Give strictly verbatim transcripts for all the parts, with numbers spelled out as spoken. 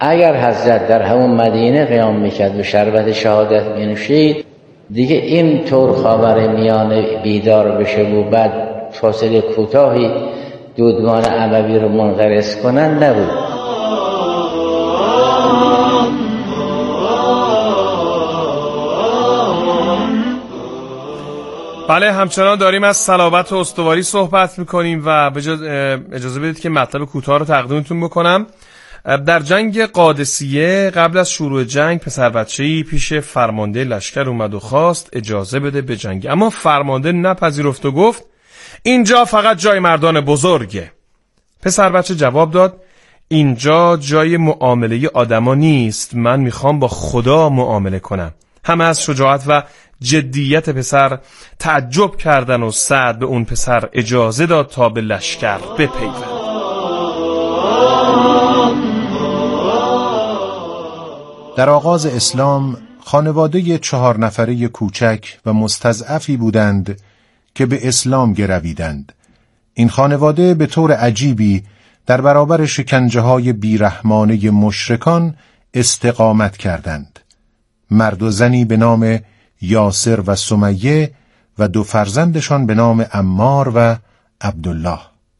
اگر حضرت در همون مدینه قیام میکرد و شربت شهادت مینوشید، دیگه این طور خاور میانه بیدار بشه و بعد فاصله کوتاهی دودمان اموی رو منقرض کنن نبود. بله، همچنان داریم از صلابت و استواری صحبت میکنیم و اجازه بدید که مطلب کوتاه رو تقدیمتون بکنم. در جنگ قادسیه قبل از شروع جنگ پسر بچه‌ای پیش فرمانده لشکر اومد و خواست اجازه بده به جنگ، اما فرمانده نپذیرفت و گفت اینجا فقط جای مردان بزرگه. پسر بچه جواب داد اینجا جای معامله آدما نیست، من میخوام با خدا معامله کنم. همه از شجاعت و جدیت پسر تعجب کردن و سعد به اون پسر اجازه داد تا به لشکر بپیوند. در آغاز اسلام خانواده چهار نفره کوچک و مستضعفی بودند که به اسلام گرویدند. این خانواده به طور عجیبی در برابر شکنجه‌های بیرحمانه مشرکان استقامت کردند. مرد و زنی به نام یاسر و سمیه و دو فرزندشان به نام عمار و عبدالله.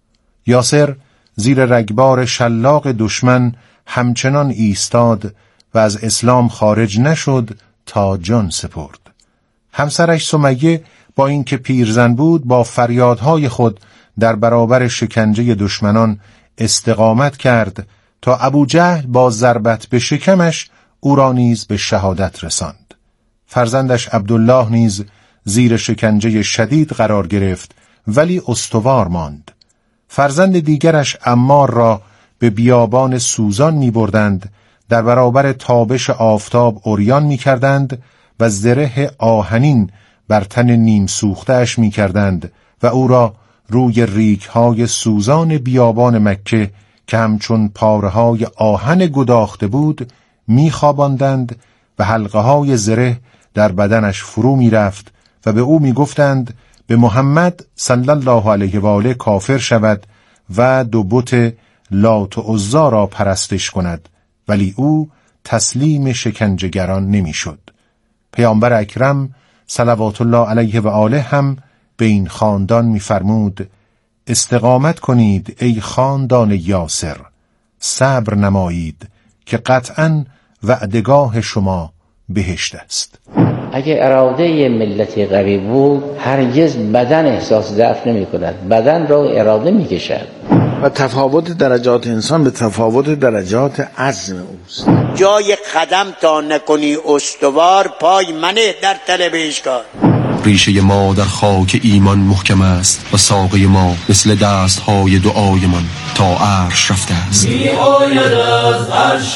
یاسر زیر رگبار شلاق دشمن همچنان ایستاد و از اسلام خارج نشد تا جان سپرد. همسرش سمیه با اینکه پیرزن بود با فریادهای خود در برابر شکنجه دشمنان استقامت کرد تا ابوجهل با ضربت به شکمش او را نیز به شهادت رساند. فرزندش عبدالله نیز زیر شکنجه شدید قرار گرفت ولی استوار ماند. فرزند دیگرش عمار را به بیابان سوزان می بردند، در برابر تابش آفتاب عریان می کردند و زره آهنین بر تن نیم سوخته‌اش می کردند و او را روی ریگ‌های سوزان بیابان مکه که همچون پاره‌های آهن گداخته بود می خواباندند و حلقه‌های زره در بدنش فرو می رفت و به او می گفتند به محمد صلی الله علیه و آله کافر شود و دو بت لات و عزی را پرستش کند، ولی او تسلیم شکنجهگران نمی شد. پیامبر اکرم صلوات الله علیه و آله هم به این خاندان می فرمود استقامت کنید ای خاندان یاسر، صبر نمایید که قطعاً وعدگاه شما بهشت است. اگه اراده یه ملتی قوی بود هرگز بدن احساس ضعف نمی کند، بدن را اراده می کشد. و تفاوت درجات انسان به تفاوت درجات عزم اوست. جای قدم تا نکنی استوار پای منه در طلب اشکار. ریشه ما در خاک ایمان محکم است و ساقه ما مثل دست های دعای من تا عرش رفته است. می آید از عرش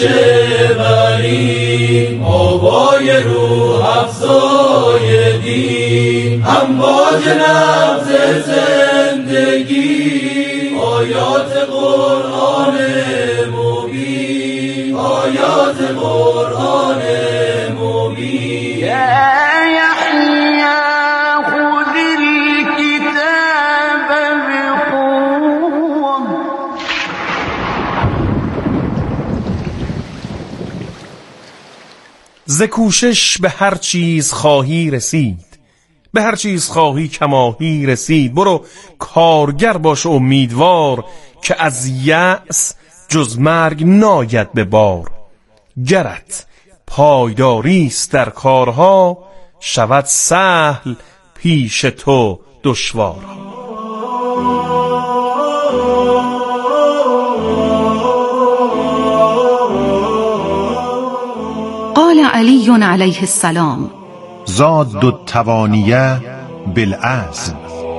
بری آوای روح افزای دین، امواج نبض زندگی، آیات قرآن مبین، آیات قرآن مبین. ز کوشش به هر چیز خواهی رسید، به هر چیز خواهی کماهی رسید. برو کارگر باش امیدوار که از یأس جز مرگ ناید به بار. گرت پایداریست در کارها شود سهل پیش تو دشوارها. قال علی علیه السلام زاد دو توانیه بالعزم.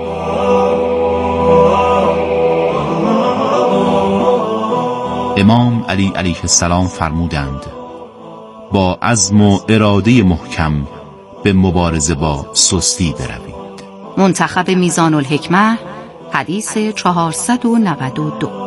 امام علی علیه السلام فرمودند با عزم و اراده محکم به مبارزه با سستی بروید. منتخب میزان الحکمه، حدیث چهارصد و نود و دو.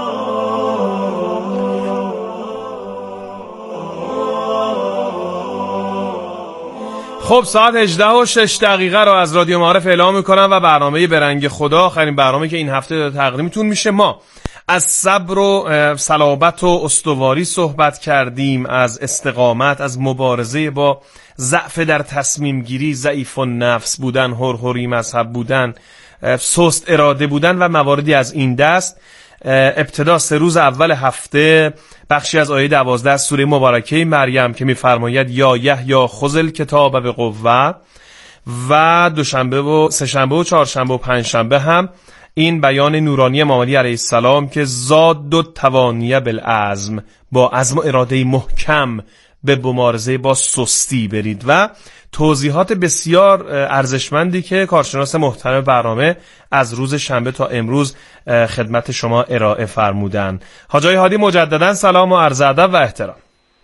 خب ساعت هجده و شش دقیقه رو از رادیو معارف اعلام میکنم و برنامه برنگ خدا، آخرین برنامه که این هفته تقدیمتون میشه. ما از صبر و صلابت و استواری صحبت کردیم، از استقامت، از مبارزه با ضعف در تصمیم گیری، ضعیف النفس بودن، هرهری مذهب بودن، سست اراده بودن و مواردی از این دست. ابتدا سه روز اول هفته بخشی از آیه دوازده از سوره مبارکه مریم که می‌فرماید یا یحیی خذ الکتاب بقوة، و دوشنبه و سه‌شنبه و چهارشنبه و پنجشنبه هم این بیان نورانی امام علی علیه السلام که زاد و توانیه بالعزم، با عزم و اراده محکم به مبارزه با سستی برید، و توضیحات بسیار ارزشمندی که کارشناس محترم برنامه از روز شنبه تا امروز خدمت شما ارائه فرمودن. حاج آقای هادی مجددا سلام و عرض ادب و احترام.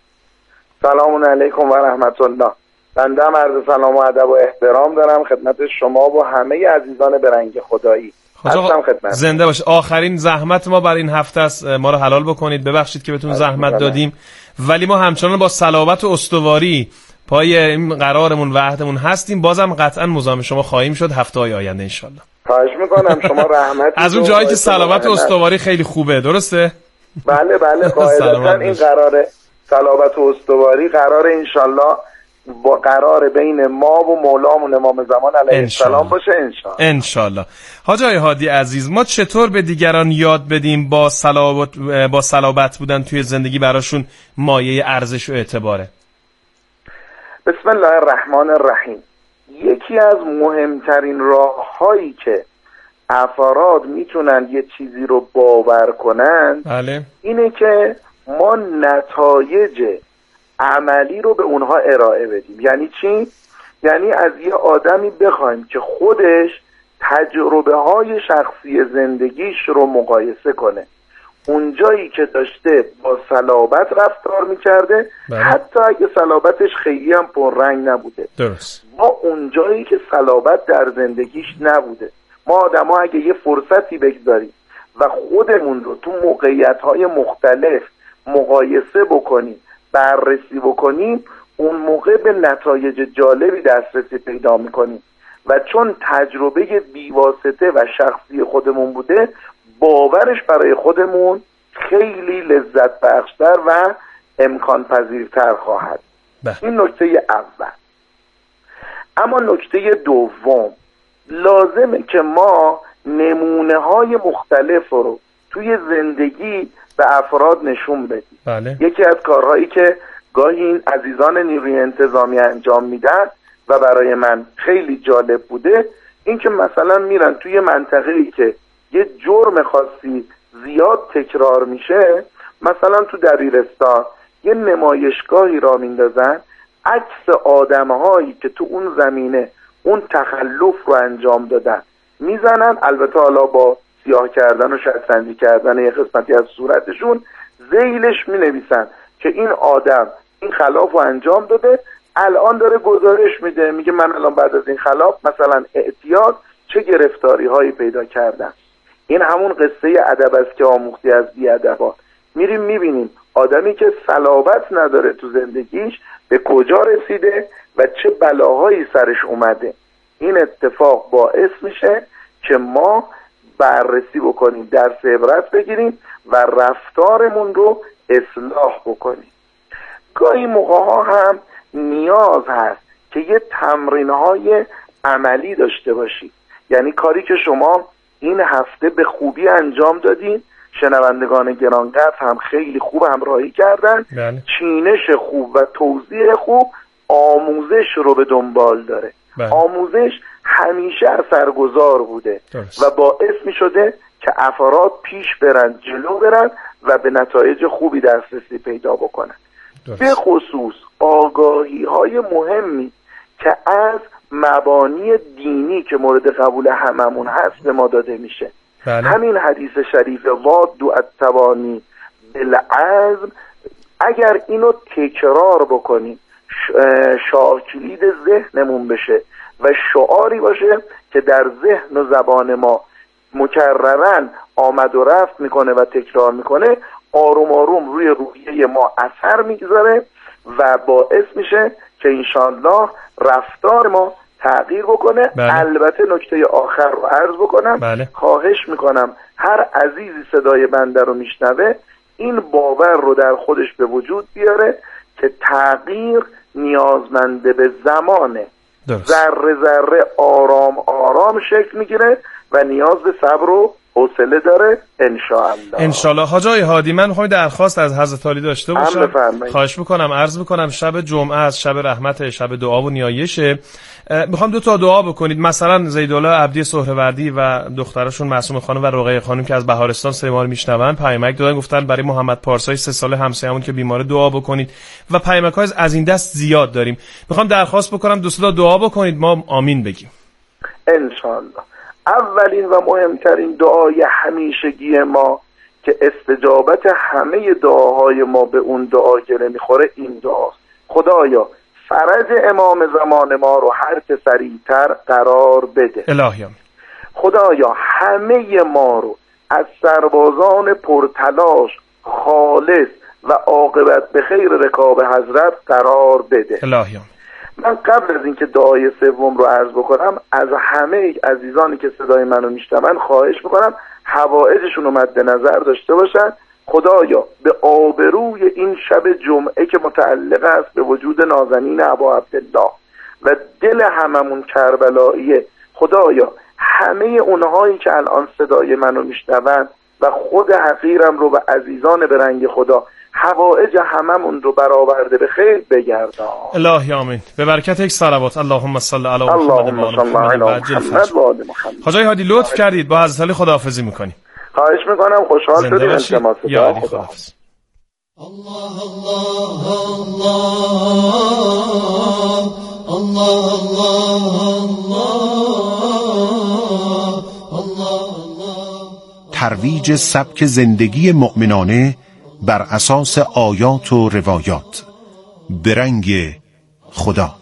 سلام علیکم و رحمت الله. بنده هم عرض سلام و ادب و احترام دارم خدمت شما و همه عزیزان به رنگ خدایی. زنده باشه. آخرین زحمت ما بر این هفته است، ما رو حلال بکنید، ببخشید که بهتون زحمت دادیم، ولی ما همچنان با صلابت و استواری پای این قرارمون و عهدمون هستیم. بازم قطعا مزاحم شما خواهیم شد هفته های آینده ان شاء الله. خواهش میکنم. شما رحمت از اون جایی که صلابت و استواری خیلی خوبه، درسته؟ بله بله قاعدتا این قراره صلابت و استواری قراره ان شاء الله با قرار بین ما و مولامون امام زمان علیه السلام باشه انشالله. انشالله. حاج آقای هادی عزیز، ما چطور به دیگران یاد بدیم با صلابت با صلابت بودن توی زندگی براشون مایه ارزش و اعتباره؟ بسم الله الرحمن الرحیم. یکی از مهمترین راه‌هایی که افراد میتونن یه چیزی رو باور کنن بله. اینه که ما نتایج عملی رو به اونها ارائه بدیم. یعنی چی؟ یعنی از یه آدمی بخوایم که خودش تجربه های شخصی زندگیش رو مقایسه کنه، اونجایی که داشته با صلابت رفتار میکرده حتی اگه صلابتش خیلی هم پررنگ نبوده، درست، با اونجایی که صلابت در زندگیش نبوده. ما آدم ها اگه یه فرصتی بگذاریم و خودمون رو تو موقعیت های مختلف مقایسه بکنیم، بررسی بکنیم، اون موقع به نتایج جالبی دسترسی پیدا میکنیم و چون تجربه بیواسطه و شخصی خودمون بوده، باورش برای خودمون خیلی لذت بخشتر و امکان پذیرتر خواهد. ده. این نکته اول. اما نکته دوم، لازمه که ما نمونه های مختلف رو توی زندگی به افراد نشون بدیم. بله. یکی از کارهایی که گاهی این عزیزان نیروی انتظامی انجام میدن و برای من خیلی جالب بوده، این که مثلا میرن توی منطقه‌ای که یه جرم خاصی زیاد تکرار میشه، مثلا تو دبیرستان یه نمایشگاهی را میندازن، عکس آدم‌هایی که تو اون زمینه اون تخلف رو انجام دادن میزنن، البته حالا با سیاه کردن و شطرنجی کردن یه قسمتی از صورتشون، ذیلش مینویسن که این آدم این خلاف رو انجام داده، الان داره گزارش میده، میگه من الان بعد از این خلاف مثلا اعتیاد چه گرفتاری هایی پیدا کردم. این همون قصه ادب است که آموختی از بی‌ادبا. میریم میبینیم آدمی که صلابت نداره تو زندگیش به کجا رسیده و چه بلاهایی سرش اومده. این اتفاق باعث میشه که ما بررسی بکنیم، درس عبرت بگیریم و رفتارمون رو اصلاح بکنیم. گاهی موقع‌ها هم نیاز هست که یه تمرین‌های عملی داشته باشید. یعنی کاری که شما این هفته به خوبی انجام دادین، شنوندگان گرانقدر هم خیلی خوب همراهی کردن. بله. چینش خوب و توضیح خوب آموزش رو به دنبال داره. بله. آموزش همیشه اثرگذار بوده درست. و باعث می شده که افراد پیش برن، جلو برن و به نتایج خوبی دسترسی پیدا بکنن. درست. به خصوص آگاهی های مهمی که از مبانی دینی که مورد قبول هممون هست به ما داده میشه. بله. همین حدیث شریف وادوا التوانی بالعزم، اگر اینو تکرار بکنیم شاکلید ذهنمون بشه و شعاری باشه که در ذهن و زبان ما مکرراً آمد و رفت میکنه و تکرار میکنه، آروم آروم روی روحیه ما اثر میگذاره و باعث میشه که انشاءالله رفتار ما تغییر بکنه. بله. البته نکته آخر رو عرض بکنم. بله. خواهش میکنم هر عزیزی صدای بنده رو میشنوه این باور رو در خودش به وجود بیاره که تغییر نیازمند به زمانه، ذره ذره آرام آرام شکل میگیره و نیاز به صبر و حوصله داره. انشاءالله انشاءالله. حاج آقای هادی، من میخوام درخواست از حضرت عالی داشته باشم. خواهش میکنم عرض میکنم شب جمعه از شب رحمت، شب دعا و نیایشه، میخوام دو تا دعا بکنید. مثلا زیدالله عبدی سهروردی و دخترشون معصومه خانم و رقیه خانم که از بهارستان سه ماه میشنون پیامک دادن، گفتن برای محمد پارسای سه ساله همسایه‌مون که بیماره دعا بکنید و پیامک‌های از این دست زیاد داریم. میخوام درخواست بکنم دو تا دعا بکنید، ما آمین بگیم. انشاءالله. اولین و مهمترین دعای همیشگی ما که استجابت همه دعاهای ما به اون دعا گره میخوره این دعاست: خدایا فرج امام زمان ما رو هر چه سریعتر قرار بده. الهی آمین. خدایا همه ما رو از سربازان پرتلاش، خالص و عاقبت به خیر رکاب حضرت قرار بده. الهی آمین. من قبل از اینکه دعای سوم رو عرض بکنم از همه عزیزانی که صدای منو میشنون خواهش میکنم حوائجشون رو مد نظر داشته باشن. خدایا به آبروی این شب جمعه که متعلق است به وجود نازنین ابا عبدالله و دل هممون کربلاییه، خدایا همه اونهایی که الان صدای منو میشنون و خود حقیرم رو و عزیزان به رنگ خدا حوائج هممون رو برآورده به خیر بگردان. الهی آمین. به برکت یک صلوات. اللهم صل علی محمد و آل محمد. حاج آقای هادی لطف کردید، با حضرت علی خداحافظی میکنیم. خواهش میکنم، خوشحال شدیم. التماس دعا. خداحافظ. الله الله الله الله الله. ترویج سبک زندگی مؤمنانه بر اساس آیات و روایات به رنگ خدا.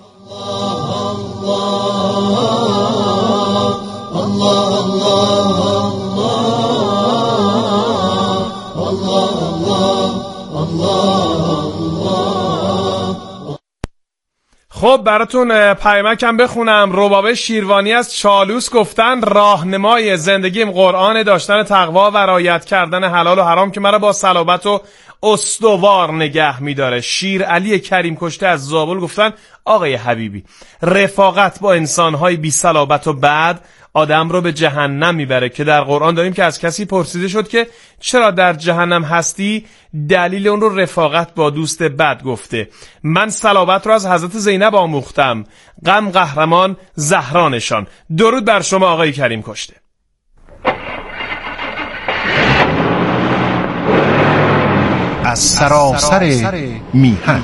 خب براتون پیامکم بخونم. ربابه شیروانی از چالوس گفتن راهنمای زندگیم قرآن، داشتن تقوا و رعایت کردن حلال و حرام که مرا با صلابت و استوار نگه میداره. شیر علی کریم کشته از زابل گفتن آقای حبیبی رفاقت با انسانهای بی صلابت و بد آدم رو به جهنم میبره، که در قرآن داریم که از کسی پرسیده شد که چرا در جهنم هستی، دلیل اون رو رفاقت با دوست بد گفته. من صلابت رو از حضرت زینب آموختم، غم قهرمان زهرانشان. درود بر شما آقای کریم کشته. از سراسر میهن.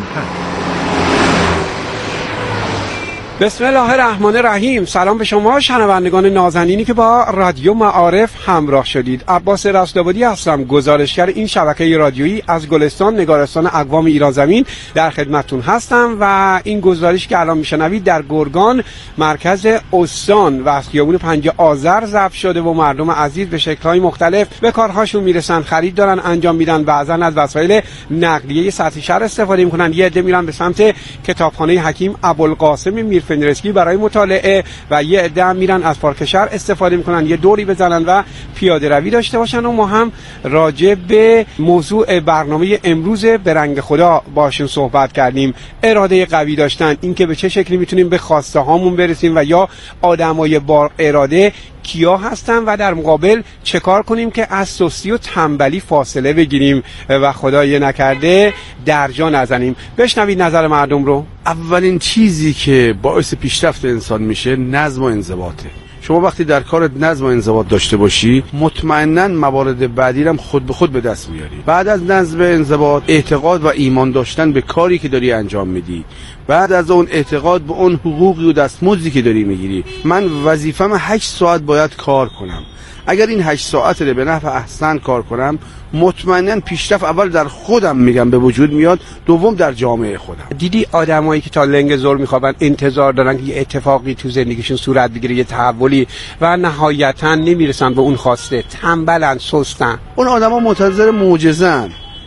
بسم الله الرحمن الرحیم. سلام به شما شنوندگان نازنینی که با رادیو معارف همراه شدید. عباس رستآبادی هستم، گزارشگر این شبکه رادیویی از گلستان نگارستان اقوام ایران زمین در خدمتتون هستم و این گزارش که الان میشنوید در گرگان مرکز استان و از خیابون پنج آذر ضبط شده و مردم عزیز به شکل‌های مختلف به کارهاشون میرسن، خرید دارن انجام میدن، بعضن از وسایل نقلیه سطح شهر استفاده میکنن، یه عده میرن به سمت کتابخانه حکیم ابوالقاسم میر فنرسکی برای مطالعه و یه عده هم میرن از پارک شهر استفاده میکنن یه دوری بزنن و پیاده روی داشته باشن. و ما هم راجع به موضوع برنامه امروز به رنگ خدا باشون صحبت کردیم. اراده قوی داشتن، اینکه به چه شکلی میتونیم به خواسته هامون برسیم و یا آدمای با اراده کیا هستن و در مقابل چه کار کنیم که از سستی و تنبلی فاصله بگیریم و خدای نکرده درجا نزنیم. بشنوید نظر مردم رو. اولین چیزی که باعث پیشرفت انسان میشه نظم و انضباطه. شما وقتی در کارت نظم و انضباط داشته باشی مطمئناً موارد بعدی هم خود به خود به دست میاری. بعد از نظم و انضباط اعتقاد و ایمان داشتن به کاری که داری انجام میدی، بعد از اون اعتقاد به اون حقوقی و دستمزدی که داری میگیری. من وظیفه‌م هشت ساعت باید کار کنم، اگر این هشت ساعت رو به نفع احسن کار کنم مطمئناً پیشرفت اول در خودم میگم به وجود میاد، دوم در جامعه خودم. دیدی آدمایی که تا لنگ زور میخوابن انتظار دارن که یه اتفاقی تو زندگیشون صورت بگیره، یه تحولی، و نهایتاً نمیرسن به اون خواسته، تنبلن، سستن. اون آدما منتظر معجزه‌ان.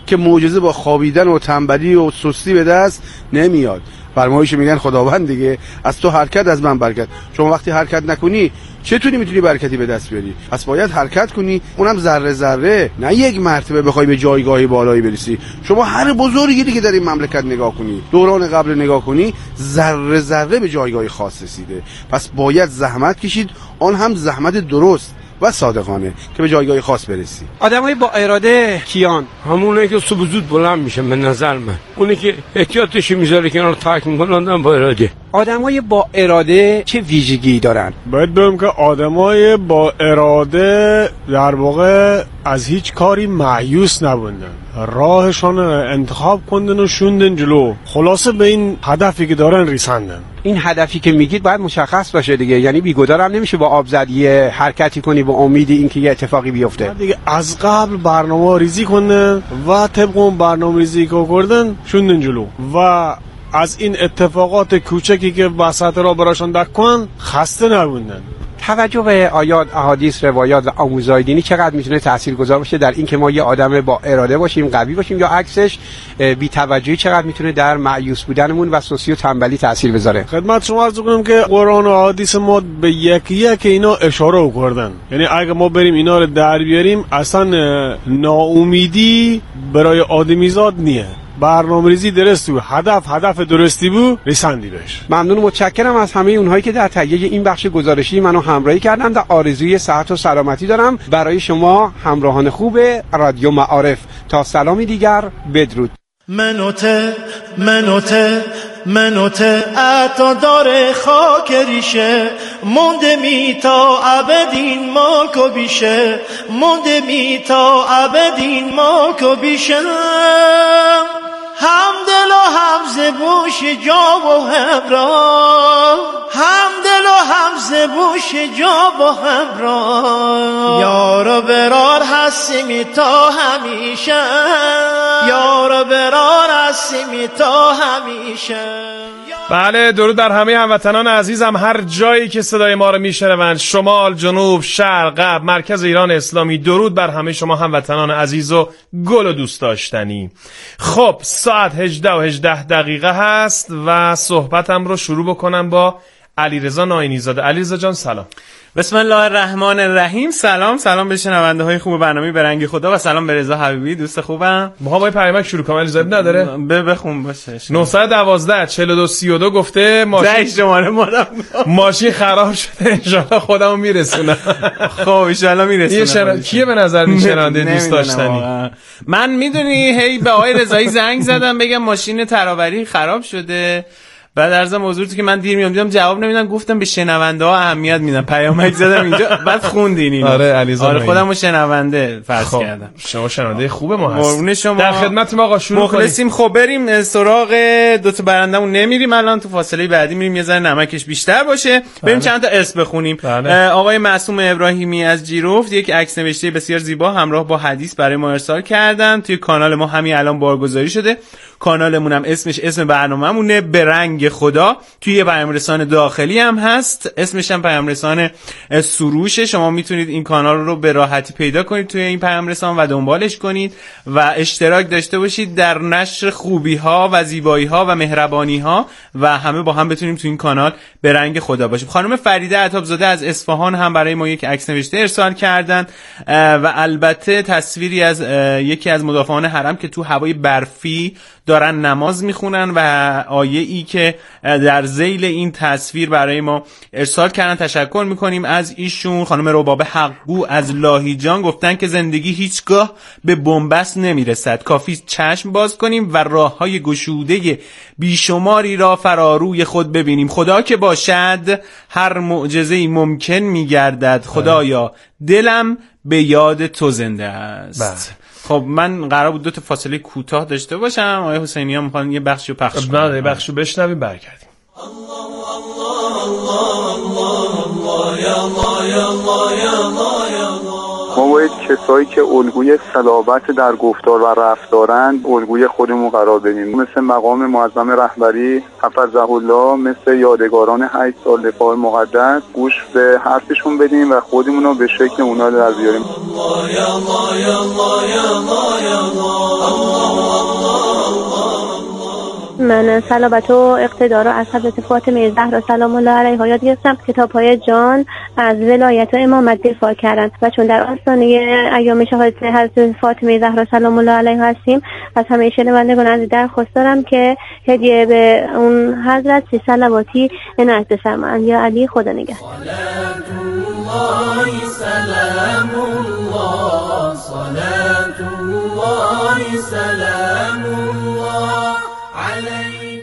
که معجزه با خوابیدن و تنبلی و سستی به دست نمیاد. فرمایش میگن خداوند دیگه از تو حرکت از من برکت. شما وقتی حرکت نکنی چطوری میتونی برکتی به دست بیاری؟ پس باید حرکت کنی، اونم ذره ذره، نه یک مرتبه بخوای به جایگاه بالایی برسی. شما هر بزرگی که در این مملکت نگاه کنی، دوران قبل نگاه کنی، ذره ذره به جایگاه خاص رسیده. پس باید زحمت کشید، آن هم زحمت درست و صادقانه که به جایگاه خاص برسی. آدمای با اراده کیان؟ همونه که صبح زود بلند میشن به نظر من. اونی که احتیاطش میذاره کنار ترک میکنه آدم با اراده. آدمای با اراده چه ویژگی دارن؟ باید بگم که آدمای با اراده در واقع از هیچ کاری مایوس نبودن، راهشان انتخاب کندن و شوندن جلو، خلاصه به این هدفی که دارن رسیدن. این هدفی که میگید باید مشخص باشه دیگه، یعنی بیگدار هم نمیشه با آبزدی حرکتی کنی با امید اینکه یه اتفاقی بیفته دیگه. از قبل برنامه ریزی کنن و طبق اون برنامه ریزی که کردن شوندن جلو و از این اتفاقات کوچکی که وسط را براشون دکن خسته نبودن. توجه به آیات، احادیث، روایات و آموزهای دینی چقدر میتونه تاثیرگذار باشه در این که ما یه آدم با اراده باشیم، قوی باشیم، یا عکسش بی توجهی چقدر میتونه در مایوس بودنمون و سستی و تنبلی تاثیر بذاره؟ خدمت شما عرض کنم که قرآن و احادیث ما به یکی یک اینا اشاره کردن. یعنی اگه ما بریم اینا رو در بیاریم اصلا ناامیدی برای آدمیزاد نیه. برنامه‌ریزی درست بود، هدف هدف درستی بود، رساندی بهش. ممنون و متشکرم از همه اونهایی که در تهیه این بخش گزارشی منو همراهی کردن و آرزوی صحت و سلامتی دارم برای شما همراهان خوب رادیو معارف. تا سلامی دیگر، بدرود. منوته منوته منوته عطا داره خاک ریشه، مونده می تا ابدین مالک و بیشه، مونده می تا ابدین مالک و بیشه. هم دل و هم زبوش جا و همراه، هم دل و هم زبوش جا و همراه. یارو برار هستیمی تا همیشه، یارو برار هستیمی تا همیشه. بله، درود بر همه هموطنان عزیزم هر جایی که صدای ما رو میشنوند، شمال، جنوب، شرق، غرب، مرکز ایران اسلامی. درود بر همه شما هموطنان عزیز و گل و دوست داشتنی. خب ساعت هجده و هجده دقیقه هست و صحبتم رو شروع بکنم با علیرضا ناینی زاده. علیرضا جان سلام. بسم الله الرحمن الرحیم. سلام سلام به شنونده های خوب برنامه به رنگ خدا و سلام به رضا حبیبی دوست خوبم. ما با پیامک شروع کنیم. علیرضا نداره؟ به بخون باشه. نه یک دو چهل و دو سی و دو گفته ماشین شماره مادم ماشین خراب شده، ان شاءالله خودمو میرسونم. خب ان شاءالله میرسونم. شن... کیه به نظر میشنونده دوست داشتنی؟ من میدونی هی به آقای رضایی زنگ زدم بگم ماشین ترابری خراب شده، بعد عرض موضوعی که من دیر میام دیدم جواب نمیدن، گفتم به شنونده ها اهمیت میدم، پیامک زدم اینجا بعد خوندین اینو. آره علیزاده. آره خودمو شنونده فرض خب. کردم. شما شنونده خوب ما هست. قربون شما. در خدمت ما آقا شروع کنیم. مخلصیم. خب بریم سراغ دو تا برندمون نمیریم الان، تو فاصله بعدی میریم یه ذره نمکش بیشتر باشه. بریم چند تا اسم بخونیم. بله. آقای معصوم ابراهیمی از جیروفت یک عکس نوشته بسیار زیبا همراه با حدیث برای ما ارسال کردن. توی کانال ما همین الان بارگذاری شده. کانالمون هم اسمش اسم برنامه‌مونه به رنگ خدا. توی یه پیام رسان داخلی هم هست، اسمش هم پیام رسان سروشه. شما میتونید این کانال رو به راحتی پیدا کنید توی این پیام رسان و دنبالش کنید و اشتراک داشته باشید در نشر خوبی ها و زیبایی ها و مهربانی ها و همه با هم بتونیم توی این کانال به رنگ خدا باشیم. خانم فریده عطابزاده از اصفهان هم برای ما یک عکس نوشته ارسال کردن و البته تصویری از یکی از مدافعان حرم که تو هوای برفی دارن نماز میخونن و آیه ای که در ذیل این تصویر برای ما ارسال کردن. تشکر میکنیم از ایشون. خانم ربابه حقگو از لاهیجان گفتن که زندگی هیچگاه به بنبست نمیرسد، کافی چشم باز کنیم و راههای گشوده بیشماری را فراروی خود ببینیم. خدا که باشد هر معجزه‌ای ممکن میگردد، خدایا دلم به یاد تو زنده است. خب من قرار بود دو تا فاصله کوتاه داشته باشم، آقای حسینی ها میخوان یه بخشی رو پخش کنم. نه یه بخشی رو بشنویم برگردیم. الله الله الله یا الله یا الله یا الله یا الله ما باید کسایی که الگوی صلابت در گفتار و رفتارند الگوی خودمون قرار بدیم، مثل مقام معظم رهبری حفظه الله، مثل یادگاران هشت سال دفاع مقدس گوش به حرفشون بدیم و خودمون رو به شکل اونا در بیاریم. من صلابت و اقتدار و از حضرت فاطمه زهرا سلام الله علیها یاد گرفتم. کتاب‌های جان از ولایت و امامت دفاع کردن و چون در آستانه ایام شهادت حضرت فاطمه زهرا سلام الله علیها هستیم، از همه شنوندگان عزیز درخواست دارم که هدیه به اون حضرت سی صلواتی عنایت بفرمایند. یا علی، خدا نگهدار. سلام الله صلات الله سلام الله علیک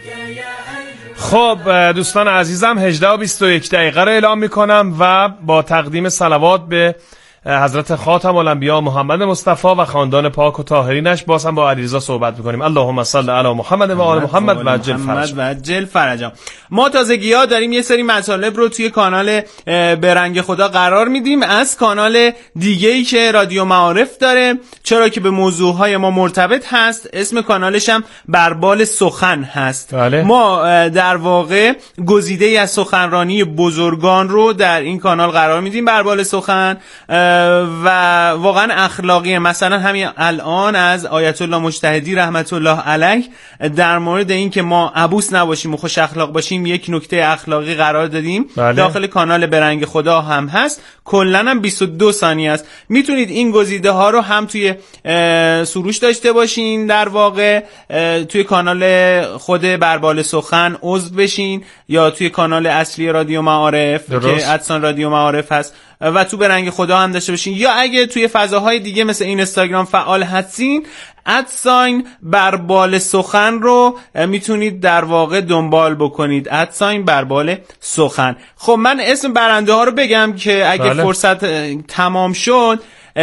یا خب دوستان عزیزم، هجده و بیست و یک دقیقه رو اعلام میکنم و با تقدیم صلوات به حضرت خاتم الانبیا محمد مصطفی و خاندان پاک و طاهرینش باز هم با علیرضا صحبت میکنیم. اللهم صل علی محمد و آل محمد و عجل فرج و عجل فرجم. ما تازگی‌ها داریم یه سری مطالب رو توی کانال به رنگ خدا قرار میدیم از کانال دیگه‌ای که رادیو معارف داره، چرا که به موضوعهای ما مرتبط هست. اسم کانالش هم بربال سخن هست. بله. ما در واقع گزیده‌ای از سخنرانی بزرگان رو در این کانال قرار میدیم، بربال سخن، و واقعا اخلاقیه. مثلا همین الان از آیت الله مجتهدی رحمت الله علیه در مورد این که ما عبوس نباشیم و خوش اخلاق باشیم یک نکته اخلاقی قرار دادیم. بله. داخل کانال به رنگ خدا هم هست، کلاً هم بیست و دو ثانیه است. میتونید این گزیده ها رو هم توی سروش داشته باشین، در واقع توی کانال خود بربال سخن عضو بشین، یا توی کانال اصلی رادیو معارف که ادسان رادیو معارف هست و تو به رنگ خدا هم داشته باشین، یا اگه توی فضاهای دیگه مثل این اینستاگرام فعال هستین، ادساین بربال سخن رو میتونید در واقع دنبال بکنید، ادساین بربال سخن. خب من اسم برنده ها رو بگم که اگه بله. فرصت تمام شد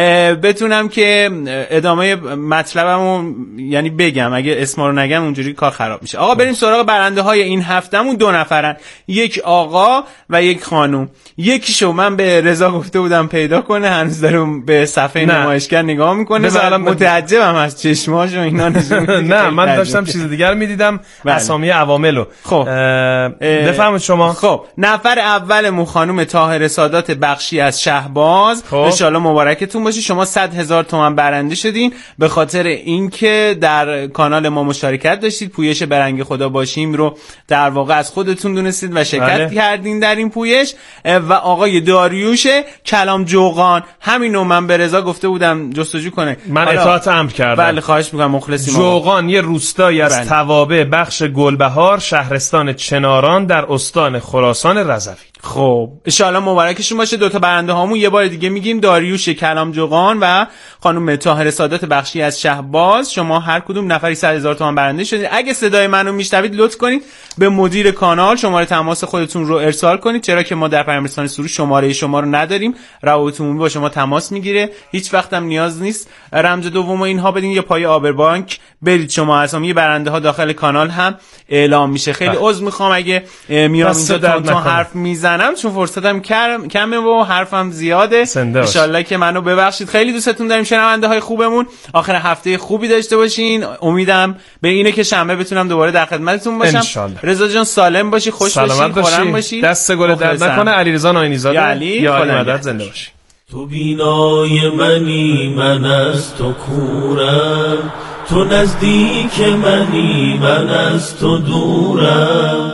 بتونم که ادامه مطلبمو یعنی بگم، اگه اسما رو نگم اونجوری کار خراب میشه. آقا بریم سراغ برنده های این هفتهمون. دو نفرن، یک آقا و یک خانم. یکیشو من به رضا گفته بودم پیدا کنه، هنوز داره به صفحه نمایشگر نگاه میکنه، مثلا متعجبم از چشماش و اینا. نه من داشتم چیز دیگر میدیدم، اسامی عواملو. خب بفرمایید شما. خب نفر اولمون خانم طاهره سادات بخشی از شهباز، ان شاء الله مبارکتون باشی. شما صد هزار تومان برنده شدین به خاطر اینکه در کانال ما مشارکت داشتید، پویش به رنگ خدا باشیم رو در واقع از خودتون دونستید و شرکت بله. کردین در این پویش. و آقای داریوش کلام جوقان، همینو من به رضا گفته بودم جستجو کنه، من اطاعت امر کردم. بله خواهش میکنم، مخلصیم. جوقان یه روستایی از بله. توابع بخش گلبهار، شهرستان چناران در استان خراسان رضوی. خب ان شاء الله مبارکشون باشه. دو تا برنده هامون یه بار دیگه میگیم، داریوش کلام جوقان و خانم طاهره سادات بخشی از شهباز. شما هر کدوم نفری صد هزار تومان برنده شدید. اگه صدای منو میشنوید لطف کنید به مدیر کانال شماره تماس خودتون رو ارسال کنید، چرا که ما در پیامرسانی سروش شماره شما رو نداریم. روابط عمومی با شما تماس میگیره، هیچ وقت هم نیاز نیست رمز دوم و اینها بدین یا پای آبربانک برید شما. اسامی برنده ها داخل کانال هم اعلام میشه. خیلی عذر میخوام اگه میام اینجا تا حرف میزنم، چون فرصتم کمه و حرفم زیاده. ان شاء الله که منو ببخشید. خیلی دوستتون داریم شنونده های خوبمون. آخر هفته خوبی داشته باشین. امیدم به اینه که شنبه بتونم دوباره در خدمتتون باشم. رضا جان سالم باشی، خوش باشی، خورم باشی، دست گل درد نکنه. علیرضا ناینی‌زاده یا علی، یا علی مدد زنده باشی. تو بینای منی، من از تو کورم، تو نزدیک منی، من از تو دورم.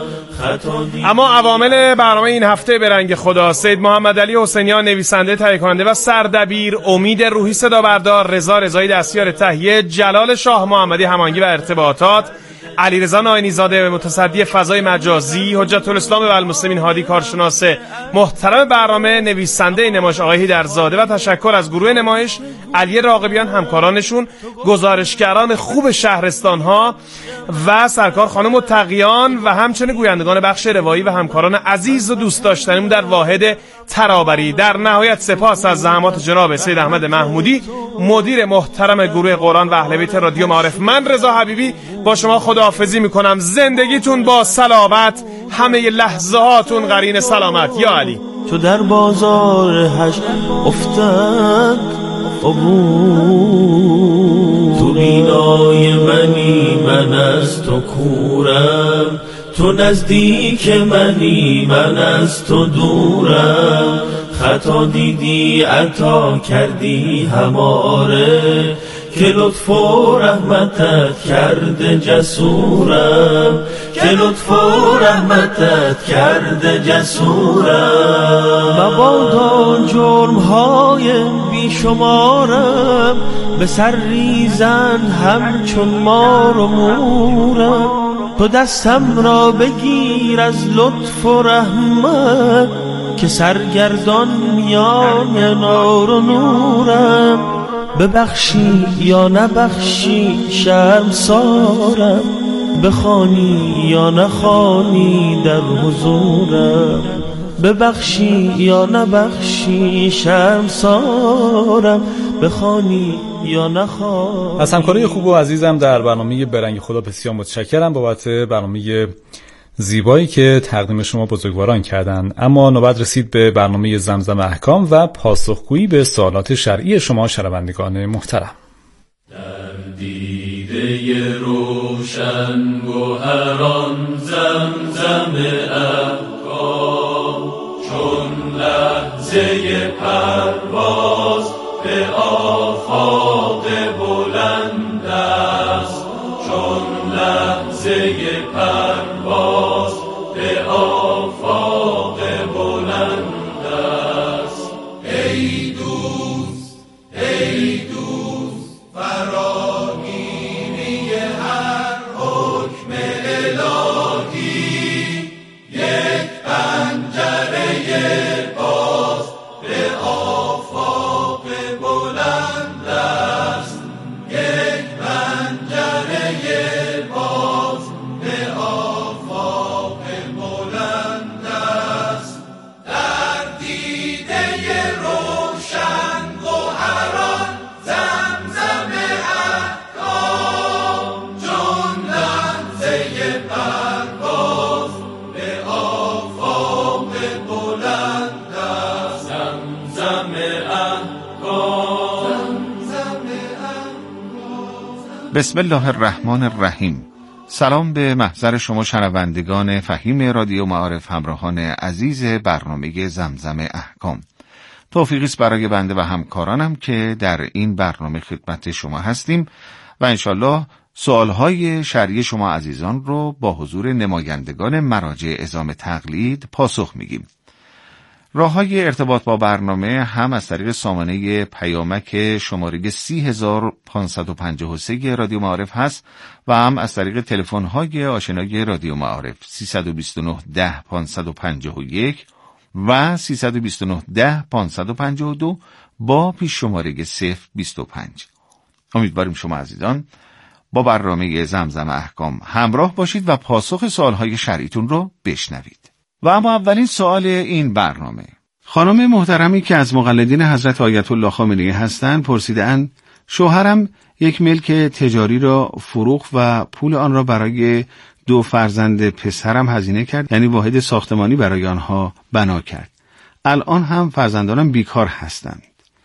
اما عوامل برنامه این هفته به رنگ خدا: سید محمد علی حسینیان نویسنده، تهیه کننده و سردبیر، امید روحی صدا بردار، رضا رضایی دستیار تهیه، جلال شاه محمدی هماهنگی و ارتباطات، علیرضا ناینی‌زاده متصدی فضای مجازی، حجت الاسلام و المسلمین هادی کارشناس محترم برنامه، نویسنده نمایش آقای هیدرزاده و تشکر از گروه نمایش علی راغبیان همکارانشون، گزارشگران خوب شهرستان ها و سرکار خانم متقیان و همچنین گویندگان بخش روایی و همکاران عزیز و دوست داشتنیم در واحد ترابری. در نهایت سپاس از زحمات جناب سید احمد محمودی، مدیر محترم گروه قرآن و اهل بیت رادیو معارف. من رضا حبیبی با شما خداحافظی میکنم. زندگیتون با سلامت، همه لحظه هاتون قرین سلامت. یا علی. تو در بازار هشت افتد عبور. تو بینای منی من از تو کورم، تو نزدیک منی من از تو دورم. خطا دیدی عطا کردی هماره، که لطف و رحمتت کرده جسورم، که لطف و رحمتت کرده جسورم. مبادا جرمهای بیشمارم، به سر ریزن همچون مار و مورم. تو دستم را بگیر از لطف و رحمت، که سرگردان میان نار و نورم. ببخشی یا نبخشی شرمسارم، بخوانی یا نخوانی در حضورم. ببخشی یا نبخشی شرمسارم، بخوانی یا نخوانی. از همکاری خوب و عزیزم در برنامه برنگ خدا بسیار متشکرم بابت برنامه زیبایی که تقدیم شما بزرگواران کردن. اما نوبت رسید به برنامه زمزم احکام و پاسخگویی به سوالات شرعی شما شنوندگان محترم. در دیده روشن گوهران زمزم احکام، چون لحظه پرواز به آفاق بلند است، چون لحظه پرواز به آفاق بلند است. ای دوست ای دوست فراگیری هر حکم الهی، یک پنجره باز به آفاق بلند است، یک پنجره باز به آفاق بلند است. در دیده روشن گوهران زمزم احکام، چون لحظه پرواز به آفاق بلند است. زمزم احکام، زمزم احکام. بسم الله الرحمن الرحیم. سلام به محضر شما شنوندگان فهیم رادیو معارف، همراهان عزیز برنامه زمزم احکام. توفیقی است برای بنده و همکارانم که در این برنامه خدمت شما هستیم و انشالله سوالهای شرعی شما عزیزان رو با حضور نمایندگان مراجع عظام تقلید پاسخ میگیم. راه‌های ارتباط با برنامه هم از طریق سامانه پیامک شماره سی هزار و پانصد و پنجاه و سه رادیو معارف هست و هم از طریق تلفن‌های آشنای رادیو معارف سیصد و بیست و نه ده پانصد و پنجاه و یک و سیصد و بیست و نه ده پانصد و پنجاه و دو با پیش شماره صفر بیست و پنج. امیدواریم شما عزیزان با برنامه زمزم احکام همراه باشید و پاسخ سوالهای شرعیتون رو بشنوید. و اما اولین سوال این برنامه، خانم محترمی که از مقلدین حضرت آیت الله خامنه‌ای هستند پرسیدند شوهرم یک ملک تجاری را فروخت و پول آن را برای دو فرزند پسرم هزینه کرد، یعنی واحد ساختمانی برای آنها بنا کرد. الان هم فرزندانم بیکار هستند.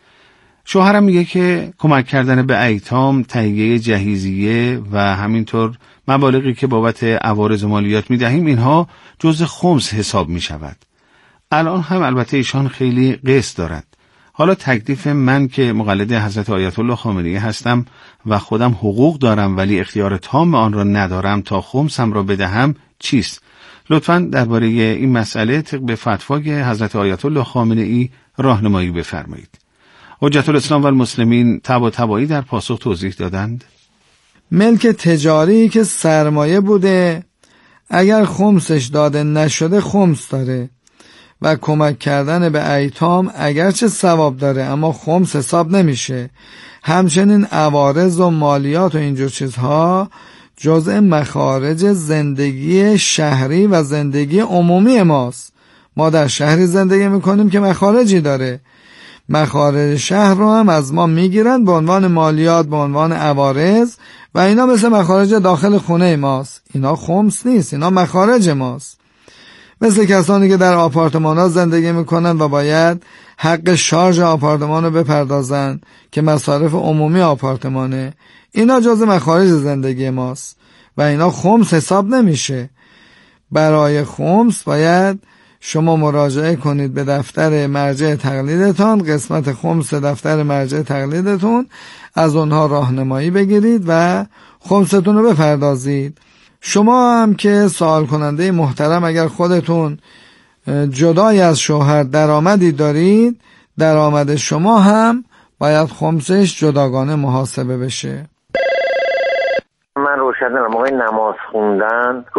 شوهرم میگه که کمک کردن به ایتام، تهیه جهیزیه و همینطور مبالغی که بابت عوارض مالیات میدهیم اینها جزء خمس حساب میشود. الان هم البته ایشان خیلی قسط دارد. حالا تکلیف من که مقلد حضرت آیت الله خامنه‌ای هستم و خودم حقوق دارم ولی اختیار تام آن را ندارم تا خمسم را بدهم چیست؟ لطفاً درباره این مسئله طبق به فتوای حضرت آیت الله خامنه‌ای راهنمایی بفرمایید. حجت الاسلام و المسلمین تبا تبایی در پاسخ توضیح دادند. ملک تجاری که سرمایه بوده اگر خمسش داده نشده خمس داره و کمک کردن به ایتام اگرچه ثواب داره اما خمس حساب نمیشه. همچنین عوارض و مالیات و اینجور چیزها جزء مخارج زندگی شهری و زندگی عمومی ماست. ما در شهری زندگی میکنیم که مخارجی داره. مخارج شهر رو هم از ما میگیرن به عنوان مالیات، به عنوان عوارض و اینا مثل مخارج داخل خونه ماست. اینا خمس نیست، اینا مخارج ماست. مثل کسانی که در آپارتمان‌ها زندگی میکنن و باید حق شارژ آپارتمان رو بپردازن که مصارف عمومی آپارتمانه. اینا جزء مخارج زندگی ماست و اینا خمس حساب نمیشه. برای خمس باید شما مراجعه کنید به دفتر مرجع تقلیدتان، قسمت خمس دفتر مرجع تقلیدتون، از اونها راهنمایی بگیرید و خمستون رو بپردازید. شما هم که سوال کننده محترم، اگر خودتون جدای از شوهر درآمدی دارید، درآمد شما هم باید خمسش جداگانه محاسبه بشه. من روشنم موقع نماز خوندن